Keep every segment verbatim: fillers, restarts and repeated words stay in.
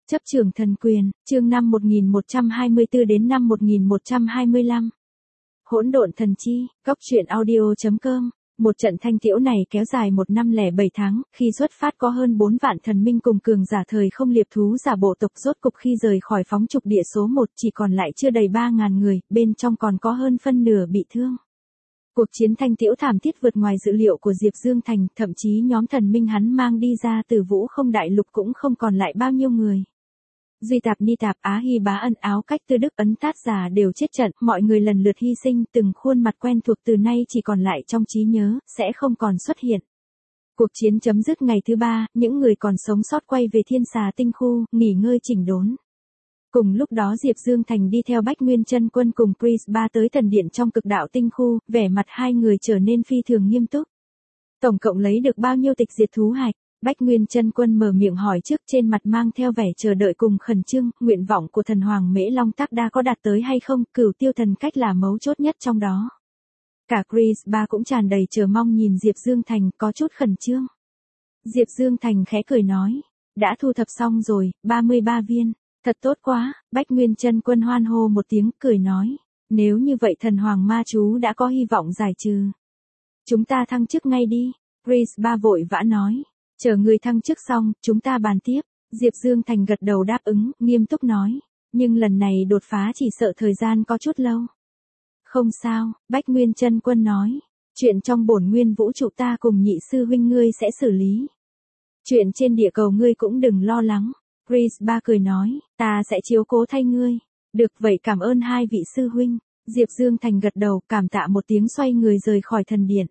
Chấp trường thần quyền, chương năm một nghìn một trăm hai mươi tư đến năm một nghìn một trăm hai mươi lăm. Hỗn độn thần chi, góc truyện audio chấm com. Một trận thanh tiễu này kéo dài một năm lẻ bảy tháng, khi xuất phát có hơn bốn vạn thần minh cùng cường giả thời không liệp thú giả bộ tộc rốt cục khi rời khỏi phóng trục địa số một chỉ còn lại chưa đầy ba ngàn người, bên trong còn có hơn phân nửa bị thương. Cuộc chiến thanh tiễu thảm thiết vượt ngoài dự liệu của Diệp Dương Thành, thậm chí nhóm thần minh hắn mang đi ra từ Vũ Không Đại Lục cũng không còn lại bao nhiêu người. Duy Tạp Ni Tạp Á Hy Bá Ân Áo Cách Tư Đức Ấn Tát Giả đều chết trận, mọi người lần lượt hy sinh, từng khuôn mặt quen thuộc từ nay chỉ còn lại trong trí nhớ, sẽ không còn xuất hiện. Cuộc chiến chấm dứt ngày thứ ba, những người còn sống sót quay về Thiên Xà Tinh Khu, nghỉ ngơi chỉnh đốn. Cùng lúc đó Diệp Dương Thành đi theo Bách Nguyên Chân Quân cùng Chris Ba tới thần điện trong Cực Đạo Tinh Khu, vẻ mặt hai người trở nên phi thường nghiêm túc. Tổng cộng lấy được bao nhiêu tịch diệt thú hạch? Bách Nguyên Chân Quân mở miệng hỏi trước, trên mặt mang theo vẻ chờ đợi cùng khẩn trương, nguyện vọng của thần hoàng Mễ Long Tác Đa có đạt tới hay không, Cửu Tiêu Thần Cách là mấu chốt nhất trong đó. Cả Chris Ba cũng tràn đầy chờ mong nhìn Diệp Dương Thành, có chút khẩn trương. Diệp Dương Thành khẽ cười nói, đã thu thập xong rồi, ba mươi ba viên, thật tốt quá. Bách Nguyên Chân Quân hoan hô một tiếng, cười nói, nếu như vậy thần hoàng ma chú đã có hy vọng giải trừ. Chúng ta thăng chức ngay đi. Chris Ba vội vã nói. Chờ người thăng chức xong, chúng ta bàn tiếp. Diệp Dương Thành gật đầu đáp ứng, nghiêm túc nói. Nhưng lần này đột phá chỉ sợ thời gian có chút lâu. Không sao, Bách Nguyên Chân Quân nói. Chuyện trong bổn nguyên vũ trụ ta cùng nhị sư huynh ngươi sẽ xử lý. Chuyện trên địa cầu ngươi cũng đừng lo lắng. Chris Ba cười nói, ta sẽ chiếu cố thay ngươi. Được vậy, cảm ơn hai vị sư huynh. Diệp Dương Thành gật đầu, cảm tạ một tiếng, xoay người rời khỏi thần điện.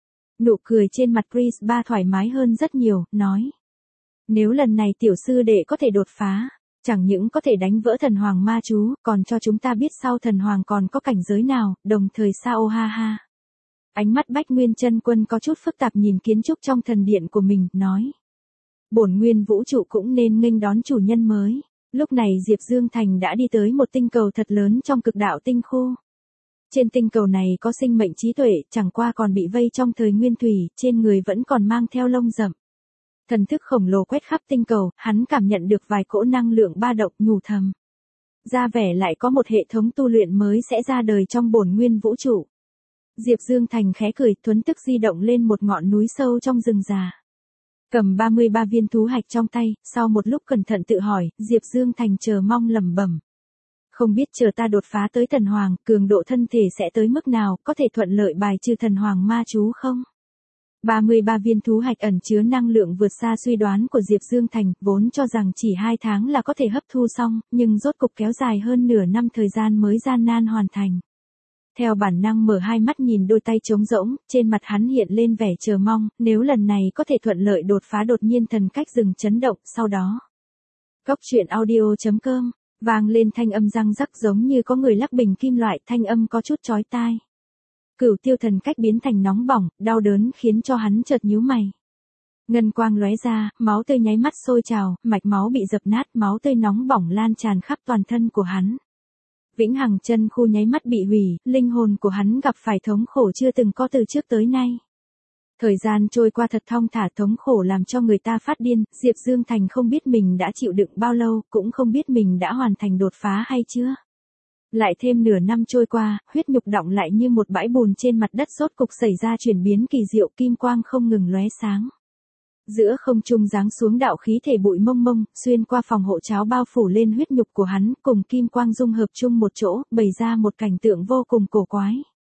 Nụ cười trên mặt Chris Ba thoải mái hơn rất nhiều, nói. Nếu lần này tiểu sư đệ có thể đột phá, chẳng những có thể đánh vỡ thần hoàng ma chú, còn cho chúng ta biết sau thần hoàng còn có cảnh giới nào, đồng thời sao ha ha. Ánh mắt Bách Nguyên Chân Quân có chút phức tạp nhìn kiến trúc trong thần điện của mình, nói. Bổn nguyên vũ trụ cũng nên nghênh đón chủ nhân mới. Lúc này Diệp Dương Thành đã đi tới một tinh cầu thật lớn trong Cực Đạo Tinh Khu. Trên tinh cầu này có sinh mệnh trí tuệ, chẳng qua còn bị vây trong thời nguyên thủy, trên người vẫn còn mang theo lông rậm. Thần thức khổng lồ quét khắp tinh cầu, hắn cảm nhận được vài cỗ năng lượng ba động, nhủ thầm. Ra vẻ lại có một hệ thống tu luyện mới sẽ ra đời trong bổn nguyên vũ trụ. Diệp Dương Thành khẽ cười, thuấn tức di động lên một ngọn núi sâu trong rừng già. Cầm ba mươi ba viên thú hạch trong tay, sau một lúc cẩn thận tự hỏi, Diệp Dương Thành chờ mong lẩm bẩm. Không biết chờ ta đột phá tới thần hoàng, cường độ thân thể sẽ tới mức nào, có thể thuận lợi bài trừ thần hoàng ma chú không? ba mươi ba viên thú hạch ẩn chứa năng lượng vượt xa suy đoán của Diệp Dương Thành, vốn cho rằng chỉ hai tháng là có thể hấp thu xong, nhưng rốt cục kéo dài hơn nửa năm thời gian mới gian nan hoàn thành. Theo bản năng mở hai mắt nhìn đôi tay trống rỗng, trên mặt hắn hiện lên vẻ chờ mong, nếu lần này có thể thuận lợi đột phá, đột nhiên thần cách dừng chấn động, sau đó. Góc truyện audio chấm com, vang lên thanh âm răng rắc giống như có người lắc bình kim loại, thanh âm có chút chói tai. Cửu Tiêu Thần Cách biến thành nóng bỏng, đau đớn khiến cho hắn chợt nhíu mày. Ngân quang lóe ra, máu tươi nháy mắt sôi trào, mạch máu bị dập nát, máu tươi nóng bỏng lan tràn khắp toàn thân của hắn. Vĩnh Hằng Chân Khu nháy mắt bị hủy, linh hồn của hắn gặp phải thống khổ chưa từng có từ trước tới nay. Thời gian trôi qua thật thong thả, thống khổ làm cho người ta phát điên, Diệp Dương Thành không biết mình đã chịu đựng bao lâu, cũng không biết mình đã hoàn thành đột phá hay chưa. Lại thêm nửa năm trôi qua, huyết nhục đọng lại như một bãi bùn trên mặt đất, rốt cục xảy ra chuyển biến kỳ diệu, kim quang không ngừng lóe sáng. Giữa không trung giáng xuống đạo khí thể bụi mông mông, xuyên qua phòng hộ cháo bao phủ lên huyết nhục của hắn, cùng kim quang dung hợp chung một chỗ, bày ra một cảnh tượng vô cùng cổ quái.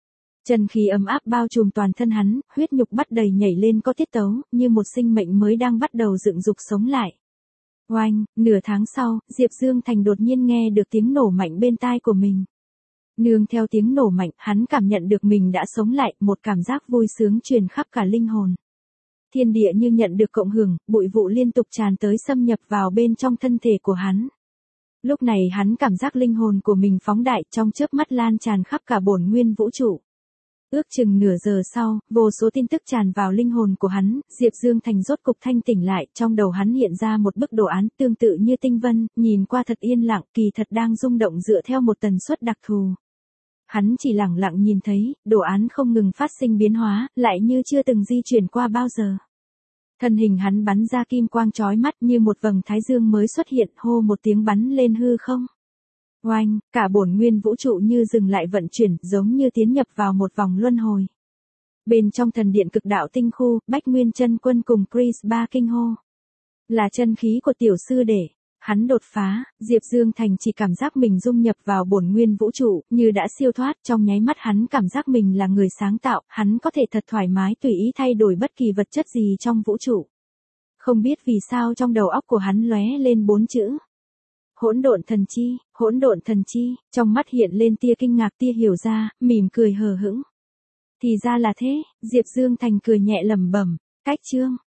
Chân khí ấm áp bao trùm toàn thân hắn, huyết nhục bắt đầy nhảy lên có tiết tấu, như một sinh mệnh mới đang bắt đầu dựng dục sống lại. Oanh, nửa tháng sau, Diệp Dương Thành đột nhiên nghe được tiếng nổ mạnh bên tai của mình. Nương theo tiếng nổ mạnh, hắn cảm nhận được mình đã sống lại, một cảm giác vui sướng truyền khắp cả linh hồn. Thiên địa như nhận được cộng hưởng, bụi vụ liên tục tràn tới xâm nhập vào bên trong thân thể của hắn. Lúc này hắn cảm giác linh hồn của mình phóng đại, trong chớp mắt lan tràn khắp cả bổn nguyên vũ trụ. Ước chừng nửa giờ sau, vô số tin tức tràn vào linh hồn của hắn, Diệp Dương Thành rốt cục thanh tỉnh lại, trong đầu hắn hiện ra một bức đồ án tương tự như tinh vân, nhìn qua thật yên lặng, kỳ thật đang rung động dựa theo một tần suất đặc thù. Hắn chỉ lặng lặng nhìn thấy, đồ án không ngừng phát sinh biến hóa, lại như chưa từng di chuyển qua bao giờ. Thân hình hắn bắn ra kim quang chói mắt như một vầng thái dương mới xuất hiện, hô một tiếng bắn lên hư không. Oanh, cả bổn nguyên vũ trụ như dừng lại vận chuyển, giống như tiến nhập vào một vòng luân hồi. Bên trong thần điện cực đạo tinh khu, Bách Nguyên Chân Quân cùng Chris ba kinh hô. Là chân khí của tiểu sư đệ. Hắn đột phá, Diệp Dương Thành chỉ cảm giác mình dung nhập vào bổn nguyên vũ trụ, như đã siêu thoát, trong nháy mắt hắn cảm giác mình là người sáng tạo, hắn có thể thật thoải mái tùy ý thay đổi bất kỳ vật chất gì trong vũ trụ. Không biết vì sao trong đầu óc của hắn lóe lên bốn chữ. Hỗn độn thần chi, hỗn độn thần chi, trong mắt hiện lên tia kinh ngạc tia hiểu ra, mỉm cười hờ hững. Thì ra là thế, Diệp Dương Thành cười nhẹ lẩm bẩm, cách chương.